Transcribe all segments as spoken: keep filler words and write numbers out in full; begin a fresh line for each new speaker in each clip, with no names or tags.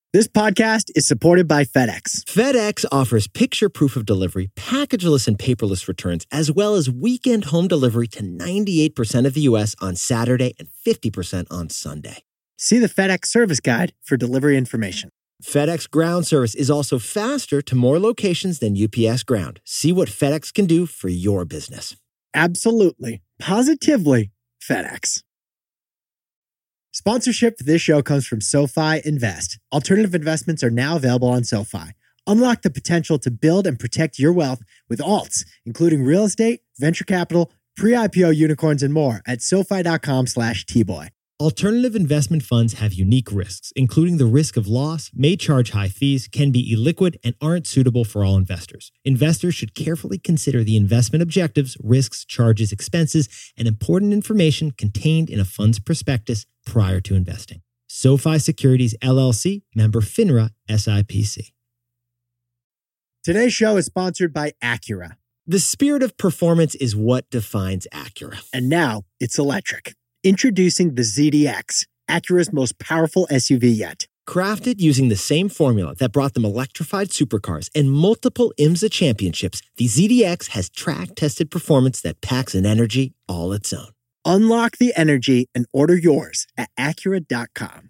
This podcast is supported by FedEx.
FedEx offers picture proof of delivery, packageless and paperless returns, as well as weekend home delivery to ninety-eight percent of the U S on Saturday and fifty percent on Sunday.
See the FedEx service guide for delivery information.
FedEx Ground service is also faster to more locations than U P S Ground. See what FedEx can do for your business.
Absolutely, positively FedEx. Sponsorship for this show comes from SoFi Invest. Alternative investments are now available on SoFi. Unlock the potential to build and protect your wealth with alts, including real estate, venture capital, pre-I P O unicorns, and more at SoFi.com slash T-Boy.
Alternative investment funds have unique risks, including the risk of loss, may charge high fees, can be illiquid, and aren't suitable for all investors. Investors should carefully consider the investment objectives, risks, charges, expenses, and important information contained in a fund's prospectus prior to investing. SoFi Securities, L L C, member FINRA, S I P C.
Today's show is sponsored by Acura.
The spirit of performance is what defines Acura.
And now it's electric. Introducing the Z D X, Acura's most powerful S U V yet.
Crafted using the same formula that brought them electrified supercars and multiple IMSA championships, the Z D X has track-tested performance that packs an energy all its own.
Unlock the energy and order yours at Acura dot com.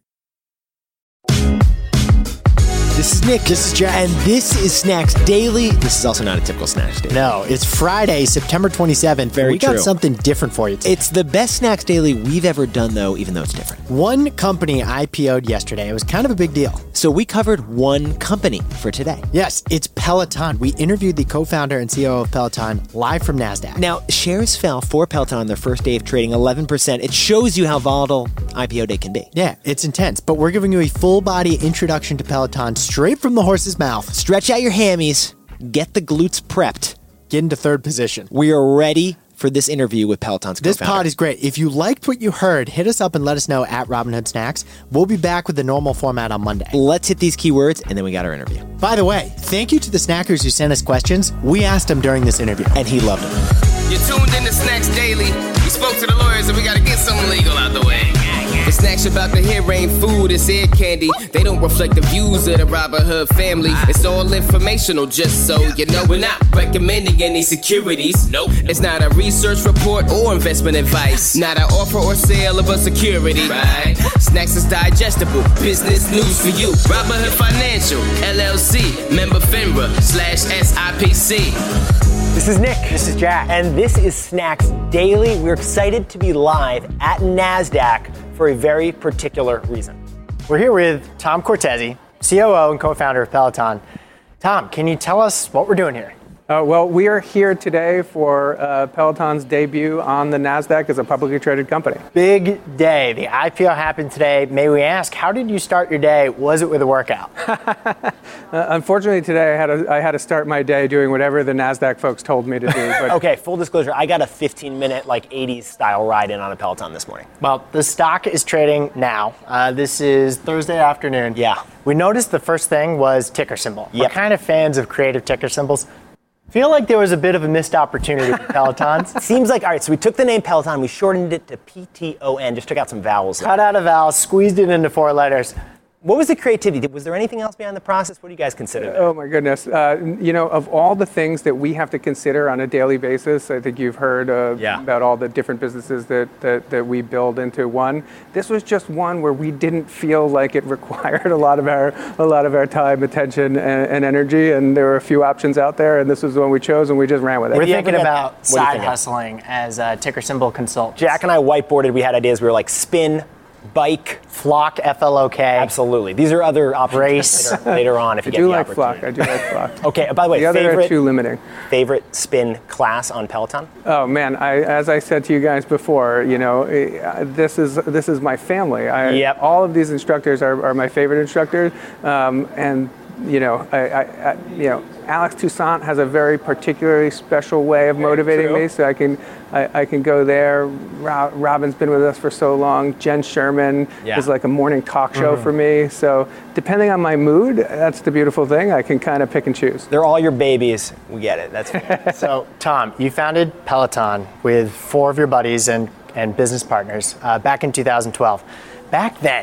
This is Nick.
This is Jack.
And this is Snacks Daily.
This is also not a typical Snacks Daily.
No, it's Friday, September twenty-seventh.
Very
we
true.
got something different for you today.
It's the best Snacks Daily we've ever done, though, even though it's different.
One company I P O'd yesterday. It was kind of a big deal.
So we covered one company for today.
Yes, it's Peloton. We interviewed the co-founder and C E O of Peloton live from NASDAQ.
Now, shares fell for Peloton on their first day of trading, eleven percent. It shows you how volatile I P O day can be.
Yeah, it's intense. But we're giving you a full-body introduction to Peloton straight from the horse's mouth.
Stretch out your hammies. Get the glutes prepped.
Get into third position.
We are ready for this interview with Peloton's
This
co-founder.
pod is great. If you liked what you heard, hit us up and let us know at Robinhood Snacks. We'll be back with the normal format on Monday.
Let's hit these keywords, and then we got our interview.
By the way, thank you to the snackers who sent us questions. We asked them during this interview,
and he loved them.
You're tuned in to Snacks Daily. We spoke to the lawyers, and we got to get something legal out the way. The snacks you're about to hear ain't food, it's ear candy. They don't reflect the views of the Robinhood family. It's all informational, just so you know. We're not recommending any securities. Nope. It's not a research report or investment advice. Not an offer or sale of a security. Right. Snacks is digestible, business news for you. Robinhood Financial, L L C, member FINRA, slash S I P C.
This is Nick. This is Jack. And this is Snacks Daily. We're excited to be live at NASDAQ for a very particular reason.
We're here with Tom Cortese, C O O and co-founder of Peloton. Tom, can you tell us what we're doing here?
Uh, well, we are here today for uh, Peloton's debut on the NASDAQ as a publicly traded company.
Big day. The I P O happened today. May we ask, how did you start your day? Was it with a workout?
uh, unfortunately, today I had, to, I had to start my day doing whatever the NASDAQ folks told me to do. But
okay, full disclosure, I got a fifteen minute, like eighties style ride in on a Peloton this morning.
Well, the stock is trading now. Uh, this is Thursday afternoon.
Yeah.
We noticed the first thing was ticker symbol.
Yep.
We're kind of fans of creative ticker symbols. Feel like there was a bit of a missed opportunity with Pelotons.
Seems like, all right, so we took the name Peloton, we shortened it to P T O N, just took out some vowels.
Cut out a vowel, squeezed it into four letters.
What was the creativity? Was there anything else behind the process? What do you guys consider?
Oh my goodness. Uh, you know, of all the things that we have to consider on a daily basis, I think you've heard uh,
yeah.
about all the different businesses that, that, that we build into one. This was just one where we didn't feel like it required a lot of our a lot of our time, attention, and, and energy, and there were a few options out there, and this was the one we chose, and we just ran with it.
We're thinking about
you
side
thinking?
hustling as a ticker symbol consultant.
Jack and I whiteboarded, we had ideas, we were like spin, bike,
Flock, F L O K.
Absolutely. These are other options
Race.
later, later on if you
I
get
do
the
like
opportunity.
Flock. I do like Flock.
Okay, by the way,
the other
favorite,
are too limiting.
favorite spin class on Peloton?
Oh man, I, as I said to you guys before, you know, uh, this is this is my family. I,
Yep.
All of these instructors are, are my favorite instructors, um, and you know, I, I, I, you know, Alex Toussaint has a very particularly special way of motivating
true.
me, so I can I, I can go there. Rob, Robin's been with us for so long. Jen Sherman
Yeah.
is like a morning talk show
Mm-hmm.
for me. So depending on my mood, that's the beautiful thing. I can kind of pick and choose.
They're all your babies. We get it. That's fair.
So, Tom, you founded Peloton with four of your buddies and, and business partners uh, back in two thousand twelve. Back then,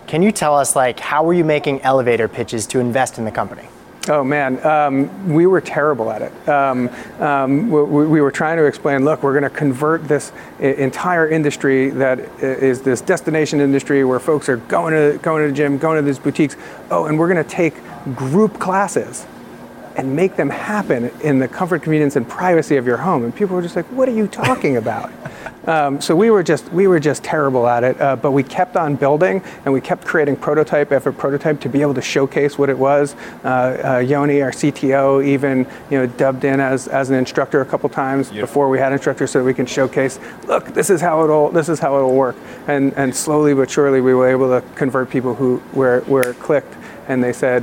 can you tell us, like, how were you making elevator pitches to invest in the company?
Oh man, um, we were terrible at it. Um, um, we, we were trying to explain, look, we're going to convert this entire industry that is this destination industry where folks are going to going to the gym, going to these boutiques. Oh, and we're going to take group classes and make them happen in the comfort, convenience, and privacy of your home. And people were just like, what are you talking about? Um, so we were just we were just terrible at it, uh, but we kept on building, and we kept creating prototype after prototype to be able to showcase what it was. Uh, uh, Yoni, our C T O, even you know dubbed in as, as an instructor a couple times yep. before we had instructors, so that we can showcase. Look, this is how it'll this is how it'll work. And and slowly but surely, we were able to convert people who where where it clicked, and they said,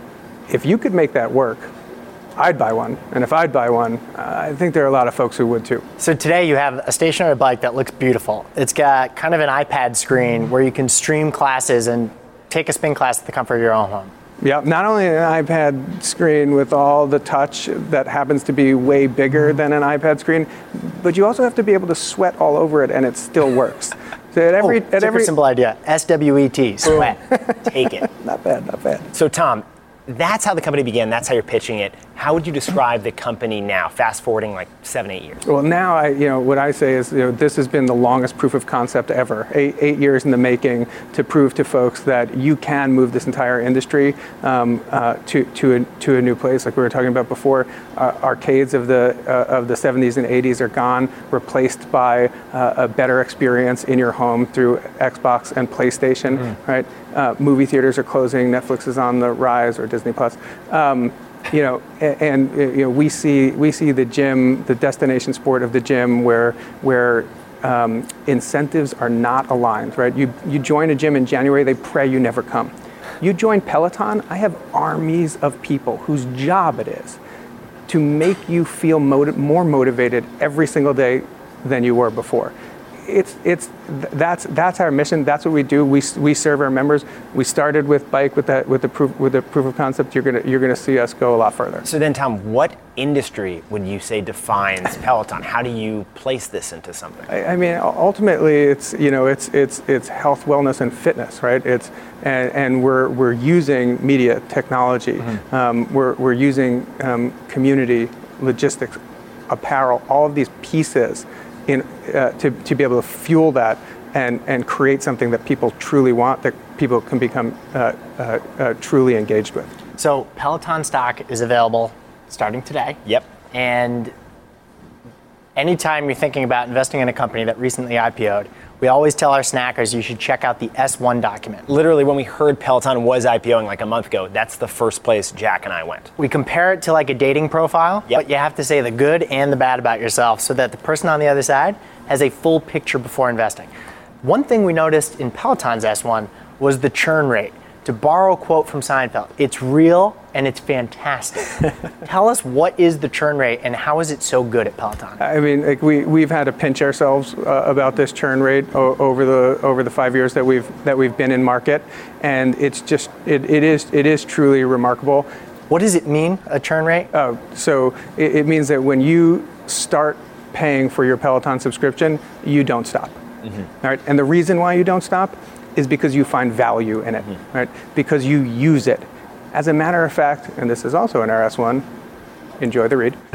if you could make that work, I'd buy one. And if I'd buy one, uh, I think there are a lot of folks who would too.
So today you have a stationary bike that looks beautiful. It's got kind of an iPad screen where you can stream classes and take a spin class at the comfort of your own home.
Yeah, not only an iPad screen with all the touch that happens to be way bigger than an iPad screen, but you also have to be able to sweat all over it and it still works. So at every,
oh,
at
super
every
simple idea. S W E T, sweat. Take it.
Not bad, not bad.
So Tom, that's how the company began. That's how you're pitching it. How would you describe the company now, fast forwarding like seven, eight years?
Well, now I, you know, what I say is, you know, this has been the longest proof of concept ever. Eight, eight years in the making to prove to folks that you can move this entire industry um, uh, to to a, to a new place. Like we were talking about before, uh, arcades of the uh, of the seventies and eighties are gone, replaced by uh, a better experience in your home through Xbox and PlayStation. Mm-hmm. Right? Uh, movie theaters are closing. Netflix is on the rise, or Disney Plus. Um, You know, and, and you know, we see we see the gym, the destination sport of the gym, where where um, incentives are not aligned. Right? You you join a gym in January, they pray you never come. You join Peloton, I have armies of people whose job it is to make you feel motiv- more motivated every single day than you were before. It's it's that's that's our mission. That's what we do. We we serve our members. We started with bike with that with the proof with the proof of concept. You're gonna you're gonna see us go a lot further.
So then, Tom, what industry would you say defines Peloton? How do you place this into something?
I, I mean, ultimately, it's you know it's it's it's health, wellness, and fitness, right? It's and, and we're we're using media technology. Mm-hmm. Um, we're we're using um, community, logistics, apparel, all of these pieces. In, uh, to, to be able to fuel that and, and create something that people truly want, that people can become uh, uh, uh, truly engaged with.
So Peloton stock is available starting today.
Yep.
And anytime you're thinking about investing in a company that recently I P O'd, we always tell our snackers you should check out the S one document.
Literally, when we heard Peloton was IPOing like a month ago, that's the first place Jack and I went.
We compare it to like a dating profile, yep. But you have to say the good and the bad about yourself so that the person on the other side has a full picture before investing. One thing we noticed in Peloton's S one was the churn rate. To borrow a quote from Seinfeld, it's real and it's fantastic. Tell us, what is the churn rate and how is it so good at Peloton?
I mean, like we we've had to pinch ourselves uh, about this churn rate o- over the over the five years that we've that we've been in market, and it's just it, it is it is truly remarkable.
What does it mean, a churn rate?
Oh, so it, it means that when you start paying for your Peloton subscription, you don't stop. Mm-hmm. All right, and the reason why you don't stop is because you find value in it, mm-hmm. right? Because you use it. As a matter of fact, and this is also in our S one, enjoy the read,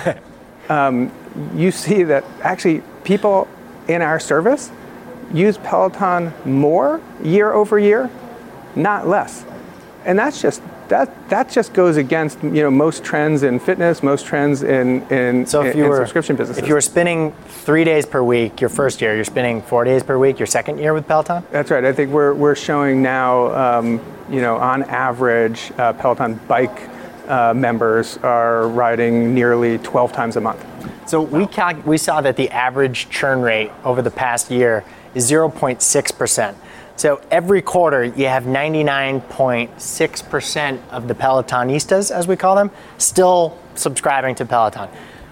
um, you see that actually people in our service use Peloton more year over year, not less. And that's just, that that just goes against you know most trends in fitness, most trends in in,
so if
in,
you
in
were,
subscription businesses.
If you were spinning three days per week your first year, you're spinning four days per week your second year with Peloton?
That's right. I think we're we're showing now, um, you know, on average, uh, Peloton bike uh, members are riding nearly twelve times a month.
So we cal- we saw that the average churn rate over the past year is zero point six percent. So every quarter, you have ninety-nine point six percent of the Pelotonistas, as we call them, still subscribing to Peloton.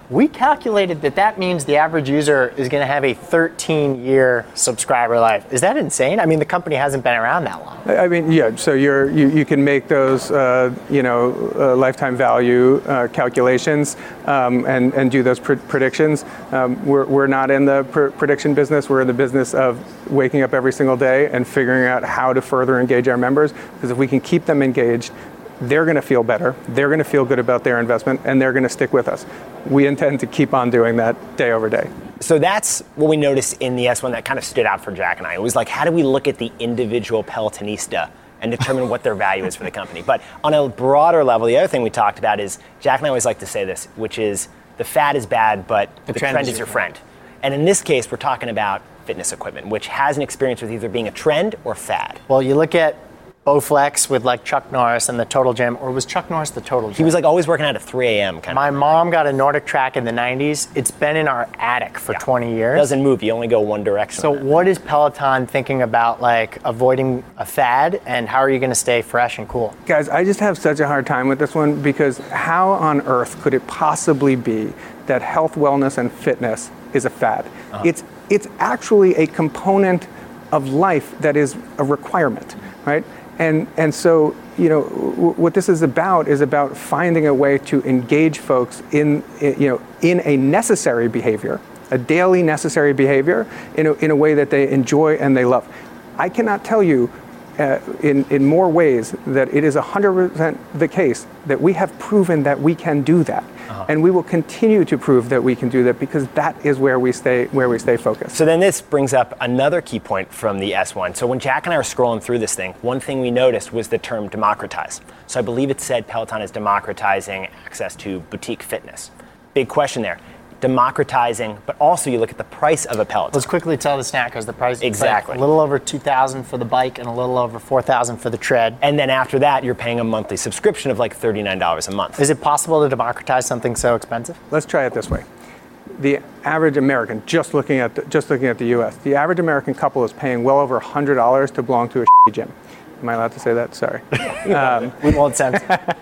We calculated that that means the average user is going to have a thirteen-year subscriber life. Is that insane? I mean, the company hasn't been around that long.
I mean, yeah. So you're you, you can make those uh, you know uh, lifetime value uh, calculations um, and and do those pr- predictions. Um, we're we're not in the pr- prediction business. We're in the business of waking up every single day and figuring out how to further engage our members. Because if we can keep them engaged, they're going to feel better, they're going to feel good about their investment, and they're going to stick with us. We intend to keep on doing that day over day.
So that's what we noticed in the S one that kind of stood out for Jack and I. It was like, how do we look at the individual Pelotonista and determine what their value is for the company? But on a broader level, the other thing we talked about is, Jack and I always like to say this, which is the fad is bad, but the, the trend, trend is your friend. friend. And in this case, we're talking about fitness equipment, which has an experience with either being a trend or fad.
Well, you look at Bowflex with like Chuck Norris and the Total Gym, or was Chuck Norris the Total Gym?
He was like always working out at three a.m. kind
My
of.
My mom got a Nordic Track in the nineties. It's been in our attic for
yeah.
twenty years.
It doesn't move, you only go one direction.
So what is Peloton thinking about like avoiding a fad, and how are you going to stay fresh and cool?
Guys, I just have such a hard time with this one, because how on earth could it possibly be that health, wellness, and fitness is a fad? Uh-huh. It's it's actually a component of life that is a requirement, right? And and so, you know, w- what this is about is about finding a way to engage folks in, in, you know, in a necessary behavior, a daily necessary behavior, in a, in a way that they enjoy and they love. I cannot tell you uh, in, in more ways that it is one hundred percent the case that we have proven that we can do that. Uh-huh. And we will continue to prove that we can do that, because that is where we stay where we stay focused.
So then this brings up another key point from the S one. So when Jack and I were scrolling through this thing, one thing we noticed was the term democratize. So I believe it said Peloton is democratizing access to boutique fitness. Big question there. Democratizing, but also you look at the price of a Peloton.
Let's quickly tell the snackers the price.
Exactly.
Like a little over two thousand dollars for the bike and a little over four thousand dollars for the tread.
And then after that, you're paying a monthly subscription of like thirty-nine dollars a month.
Is it possible to democratize something so expensive?
Let's try it this way. The average American, just looking at the, just looking at the U S, the average American couple is paying well over one hundred dollars to belong to a shitty gym. Am I allowed to say that? Sorry.
Um, we won't censor.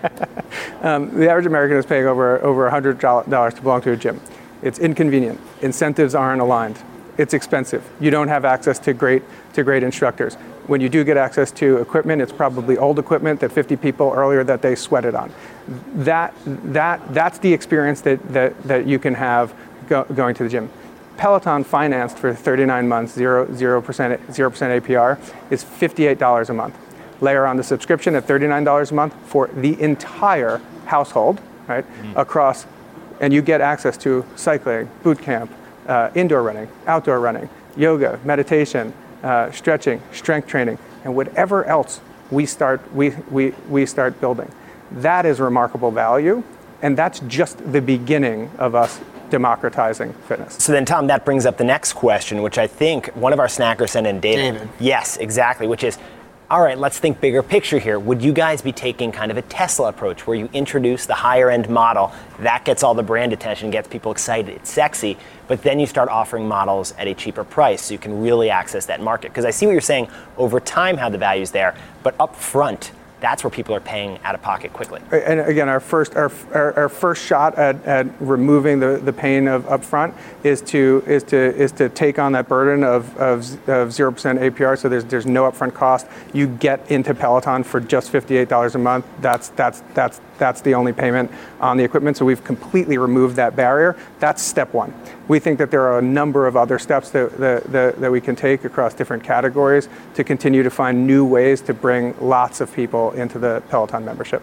um, the average American is paying over over one hundred dollars to belong to a gym. It's inconvenient. Incentives aren't aligned. It's expensive. You don't have access to great to great instructors. When you do get access to equipment, it's probably old equipment that fifty people earlier that they sweated on. That that that's the experience that that, that you can have go, going to the gym. Peloton financed for thirty-nine months, zero zero percent zero percent A P R is fifty-eight dollars a month. Layer on the subscription at thirty-nine dollars a month for the entire household, right? Mm-hmm. Across. And you get access to cycling, boot camp, uh, indoor running, outdoor running, yoga, meditation, uh, stretching, strength training, and whatever else we start we, we, we start building. That is remarkable value, and that's just the beginning of us democratizing fitness.
So then, Tom, that brings up the next question, which I think one of our snackers sent in, David.
David.
Yes, exactly, which is, all right, let's think bigger picture here. Would you guys be taking kind of a Tesla approach where you introduce the higher end model, that gets all the brand attention, gets people excited, it's sexy, but then you start offering models at a cheaper price so you can really access that market? Because I see what you're saying over time, how the value's there, but up front, that's where people are paying out of pocket quickly.
And again, our first our, our, our first shot at, at removing the, the pain of upfront is to is to is to take on that burden of of, of zero percent A P R. So there's there's no upfront cost. You get into Peloton for just fifty-eight dollars a month. That's that's that's that's the only payment on the equipment. So we've completely removed that barrier. That's step one. We think that there are a number of other steps that, that, that, that we can take across different categories to continue to find new ways to bring lots of people into the Peloton membership.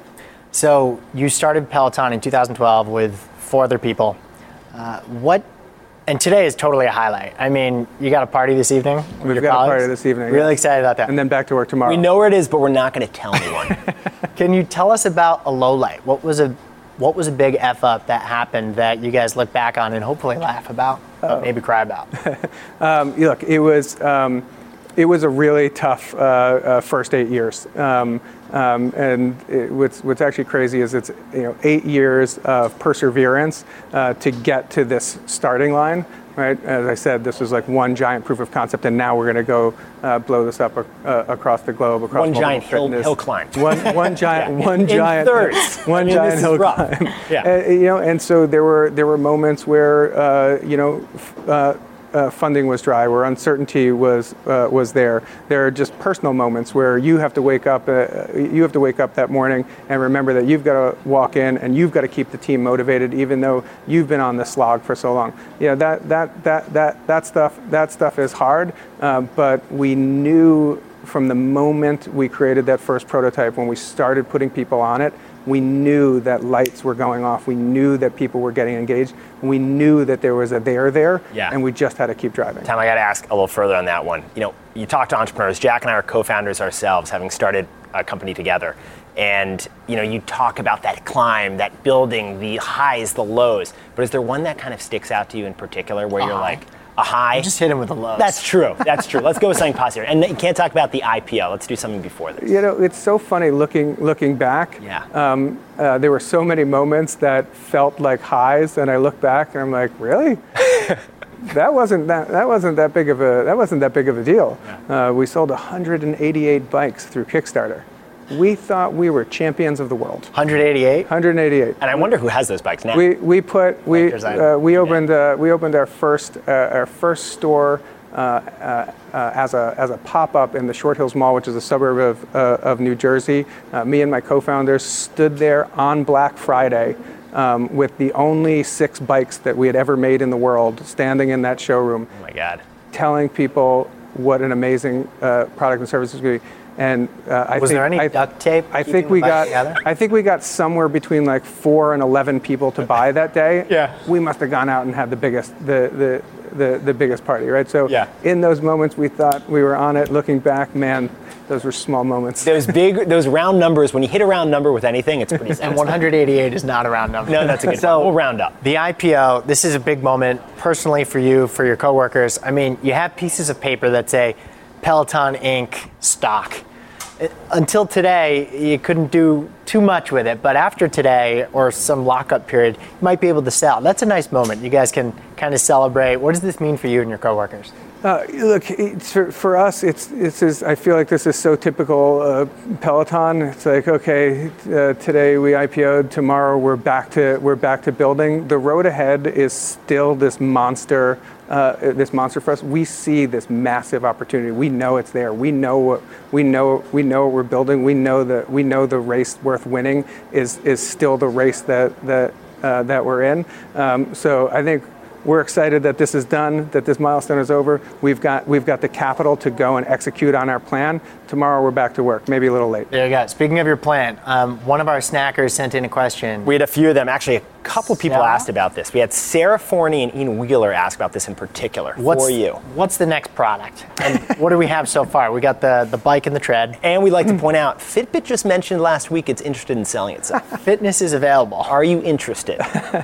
So you started Peloton in two thousand twelve with four other people. Uh, what? And today is totally a highlight. I mean, you got a party this evening? With
We've
your
got
colleagues?
a party this evening.
Really
yeah.
excited about that.
And then back to work tomorrow.
We know where it is, but we're not going to tell anyone.
Can you tell us about a low light? What was a what was a big F up that happened that you guys look back on and hopefully laugh about, uh, maybe cry about?
um, look, it was um, it was a really tough uh, uh, first eight years. Um, um, and it, what's, what's actually crazy is it's you know eight years of perseverance uh, to get to this starting line. Right, as I said, this was like one giant proof of concept, and now we're going to go uh, blow this up uh, across the globe, across
one giant hill,
fitness.
hill climb.
One, one giant,
yeah.
one
in,
giant,
in thirds.
one
I mean,
giant
this
hill
is rough.
climb.
Yeah,
uh, you know, and so there were there were moments where uh, you know. Uh, Uh, funding was dry, where uncertainty was uh, was there. There are just personal moments where you have to wake up. Uh, you have to wake up that morning and remember that you've got to walk in and you've got to keep the team motivated, even though you've been on the slog for so long. You know that that that that that stuff that stuff is hard, uh, but we knew from the moment we created that first prototype, when we started putting people on it, we knew that lights were going off. We knew that people were getting engaged. We knew that there was a there there,
yeah.
and we just had to keep driving.
Tom, I got to ask a little further on that one. You know, you talk to entrepreneurs. Jack and I are co-founders ourselves, having started a company together. And, you know, you talk about that climb, that building, the highs, the lows. But is there one that kind of sticks out to you in particular where uh-huh. you're like, a high?
You just hit him with the lows.
That's true. That's true. Let's go with something positive. And you can't talk about the I P O. Let's do something before this.
You know, it's so funny looking looking back.
Yeah.
Um, uh, there were so many moments that felt like highs, and I look back and I'm like, really? that wasn't that that wasn't that big of a that wasn't that big of a deal. Yeah. Uh, we sold one hundred eighty-eight bikes through Kickstarter. We thought we were champions of the world.
one hundred eighty-eight?
one hundred eighty-eight.
And I wonder who has those bikes now.
We we put we uh, we opened uh, we opened our first uh, our first store uh, uh, uh, as a as a pop-up in the Short Hills Mall, which is a suburb of uh, of New Jersey. Uh, me and my co-founders stood there on Black Friday um, with the only six bikes that we had ever made in the world, standing in that showroom.
Oh my God!
Telling people what an amazing uh, product and service was going to be. And uh, I
was
think,
there any
I,
duct tape?
I think we got.
Together?
I think we got somewhere between like four and eleven people to buy that day.
Yeah.
We must have gone out and had the biggest, the the the, the biggest party, right? So
yeah.
in those moments, we thought we were on it. Looking back, man, those were small moments.
Those big, those round numbers. When you hit a round number with anything, it's pretty.
And one hundred eighty-eight is not a round number.
No, that's a good.
So
one. We'll round up.
The I P O. This is a big moment personally for you, for your coworkers. I mean, you have pieces of paper that say Peloton Incorporated stock. Until today, you couldn't do too much with it, but after today or some lockup period, you might be able to sell. That's a nice moment. You guys can kind of celebrate. What does this mean for you and your coworkers?
Uh, look, it's, for, for us, it's this is. I feel like this is so typical uh, Peloton. It's like, okay, uh, today we I P O'd. Tomorrow we're back to we're back to building. The road ahead is still this monster. Uh, this monster for us. We see this massive opportunity. We know it's there. We know what we know. We know what we're building. We know that we know the race worth winning is is still the race that that uh, that we're in. Um, so I think we're excited that this is done, that this milestone is over. We've got we've got the capital to go and execute on our plan. Tomorrow we're back to work, maybe a little late.
There you go. Speaking of your plan, um, one of our snackers sent in a question.
We had a few of them. Actually, a couple people
Sarah?
asked about this. We had Sarah Forney and Ian Wheeler ask about this in particular.
What's,
for you.
What's the next product? And what do we have so far? We got the, the bike and the tread.
And we'd like to point out, Fitbit just mentioned last week it's interested in selling itself.
Fitness is available.
Are you interested?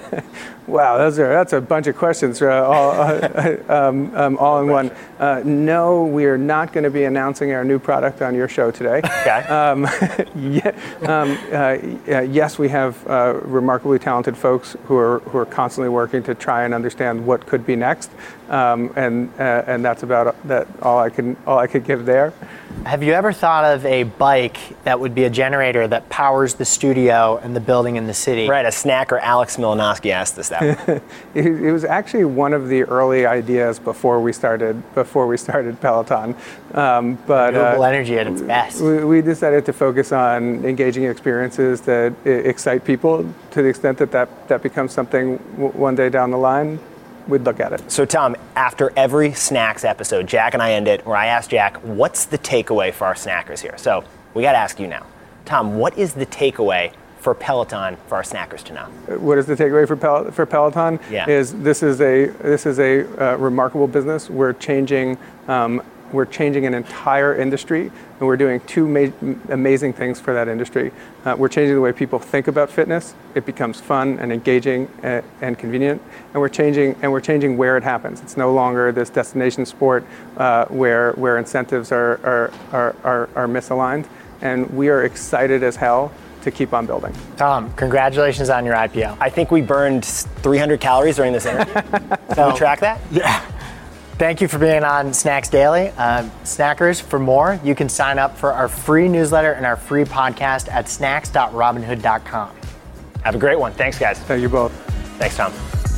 Wow, those are that's a bunch of questions, uh, all, uh, um, um, all in one. Uh, no, we are not going to be announcing our new product on your show today.
Okay.
Um, yeah, um, uh, yes, we have uh, remarkably talented folks who are who are constantly working to try and understand what could be next, um, and uh, and that's about that. All I can all I could give there.
Have you ever thought of a bike that would be a generator that powers the studio and the building in the city?
Right, a snacker, Alex Milanowski asked us that.
it, it was actually one of the early ideas before we started before we started Peloton. Um, but
renewable
uh,
energy at its best.
We, we decided to focus on engaging experiences that I- excite people to the extent that that, that becomes something w- one day down the line. We'd look at it.
So Tom, after every Snacks episode, Jack and I end it where I ask Jack, what's the takeaway for our snackers here? So we got to ask you now. Tom, what is the takeaway for Peloton for our snackers to know?
What is the takeaway for Pel- for Peloton?
Yeah.
Is this is a this is a uh, remarkable business. We're changing um, we're changing an entire industry, and we're doing two ma- amazing things for that industry. Uh, we're changing the way people think about fitness. It becomes fun and engaging and, and convenient, and we're changing and we're changing where it happens. It's no longer this destination sport uh, where where incentives are are, are are are misaligned, and we are excited as hell to keep on building.
Tom, congratulations on your I P O.
I think we burned three hundred calories during this interview. Can we track that?
Yeah. Thank you for being on Snacks Daily. Uh, snackers, for more, you can sign up for our free newsletter and our free podcast at snacks dot robinhood dot com.
Have a great one. Thanks, guys.
Thank you both.
Thanks, Tom.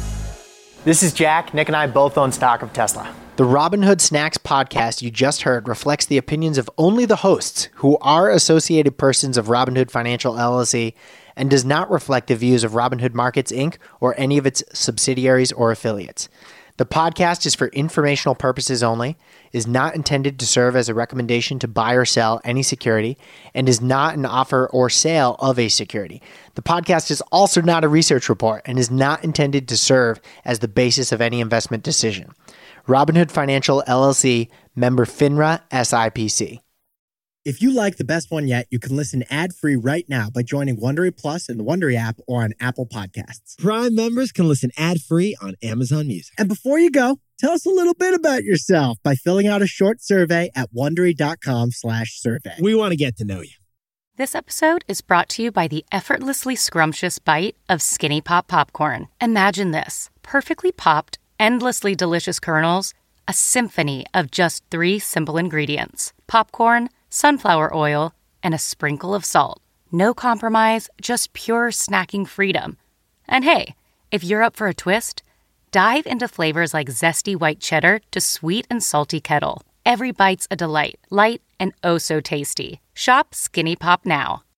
This is Jack. Nick and I both own stock of Tesla. The Robinhood Snacks podcast you just heard reflects the opinions of only the hosts, who are associated persons of Robinhood Financial L L C, and does not reflect the views of Robinhood Markets, Incorporated or any of its subsidiaries or affiliates. The podcast is for informational purposes only, is not intended to serve as a recommendation to buy or sell any security, and is not an offer or sale of a security. The podcast is also not a research report and is not intended to serve as the basis of any investment decision. Robinhood Financial L L C, member FINRA S I P C.
If you like The Best One Yet, you can listen ad-free right now by joining Wondery Plus in the Wondery app or on Apple Podcasts.
Prime members can listen ad-free on Amazon Music.
And before you go, tell us a little bit about yourself by filling out a short survey at wondery dot com slash survey.
We want to get to know you.
This episode is brought to you by the effortlessly scrumptious bite of Skinny Pop popcorn. Imagine this: perfectly popped, endlessly delicious kernels, a symphony of just three simple ingredients: popcorn, sunflower oil, and a sprinkle of salt. No compromise, just pure snacking freedom. And hey, if you're up for a twist, dive into flavors like zesty white cheddar to sweet and salty kettle. Every bite's a delight, light and oh so tasty. Shop Skinny Pop now.